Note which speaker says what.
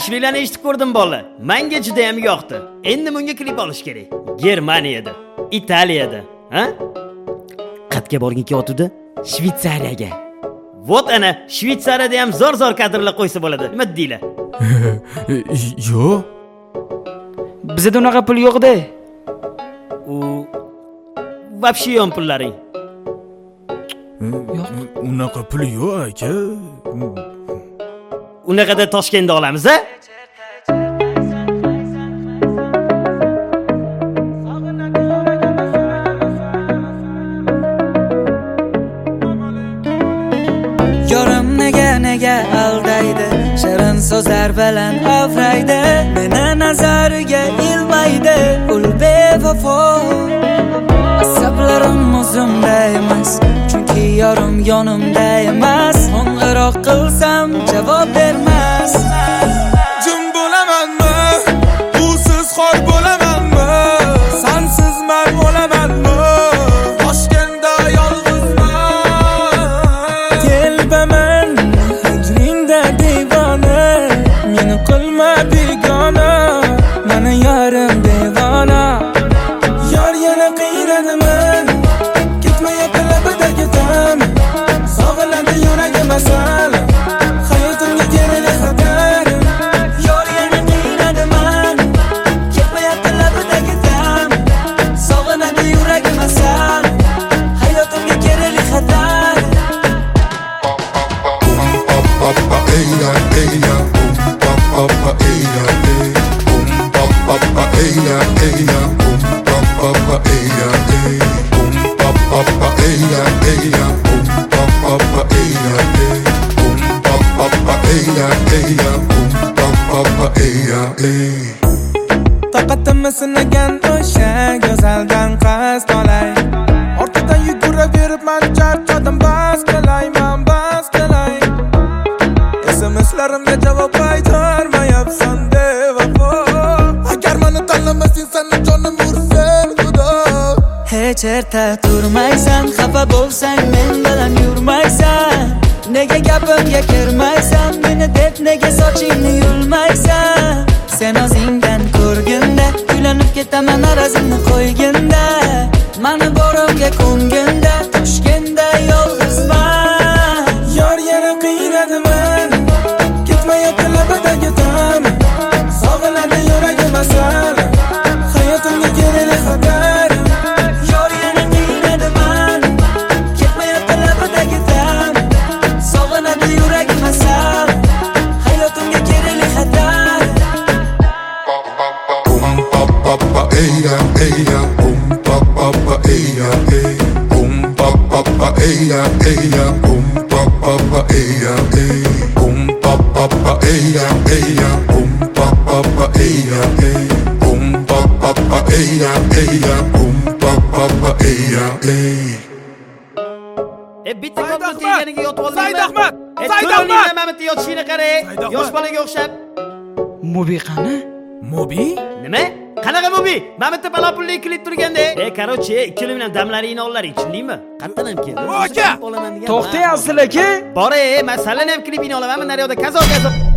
Speaker 1: Ashvilani eshitib ko'rdim bola. Menga juda ham yoqdi. Endi bunga klip olish kerak. Germaniyada, Italiyada, ha? Qatga borgin ketdi? Shvetsariyaga. Vot ana, Shvetsariyada ham zo'r kadrlar qo'ysa bo'ladi. Nima deylar?
Speaker 2: Yo'q.
Speaker 3: Bizda unaqa pul yo'q-da.
Speaker 1: Вообще yo'q pullaring.
Speaker 2: Unaqa pul yo'q aka.
Speaker 1: Unaqada Toshkentda olamiz, a?
Speaker 4: Yorim nega aldaydi, shirin so'zlar bilan avraydi, meni nazariga ilmaydi, ul bevafo. Asablarim o'zimda emas, chunki yorim yonimda emas. Qo'ng'iroq qilsam javob bermas.
Speaker 2: Jim bo'lamanmi? Usiz xor bo'lamanmi? Sensiz men o'lamanmi? Toshkentda yolg'izman.
Speaker 4: Telbaman hijringda devona, meni qilma begona, meni yarim devona. Yor yana qiynadimi? Ketmayapti labidagi dam. Sog'iladi yuragim asal. Hayotimga kerak xatar. Yor yana qiynadimi? Ketmayapti labidagi dam. Sog'iladi yuragim asal. Hayotimga kerak xatar. Taqatimni sinagan o'sha go'zaldan qasd olay. Ortidan yuguraverib men charchadim, bas qilay. SMS'larimga javob qaytarmayapsan bevafo. Agar meni tanlamasang seni jonim ursin xudo. Hech erta turmaysan, xafa bo'lsang men bilan yurmaysan. Nega gapimga kirmaysan, meni deb nega sochingni yulmaysan? Sen o'zingdan ko'rganda uylanib ketaman arazimni qo'yginda. Mani borimga ko'nginda, Toshkentda yolg'izman. Yor yana qiynadimi? Ketmayapti labidagi dam. Sog'iladi yuragim asal. Hayotimga kerak xatar. Yor yana qiynadimi? Ketmayapti labidagi dam. Sog'iladi yuragim asal. Hayotimga kerak xatar.
Speaker 1: Bitta kompyuter yeganiga yotib oldim.
Speaker 2: Said Ahmad.
Speaker 1: Mamati yotishini qarang. Yosh bolaga o'xshab.
Speaker 3: Mobi qani?
Speaker 2: Mobi?
Speaker 1: Nima? Qanaqa Mobi? Mamati palapulli klip turganda. Короче, ikkilim bilan damlaringni ollaring, tushundingmi? Qatdan ham keldi.
Speaker 2: Aka!
Speaker 3: To'xtang asl aka.
Speaker 1: Bor, men salani ham klipini olaman, naryoqda kazo.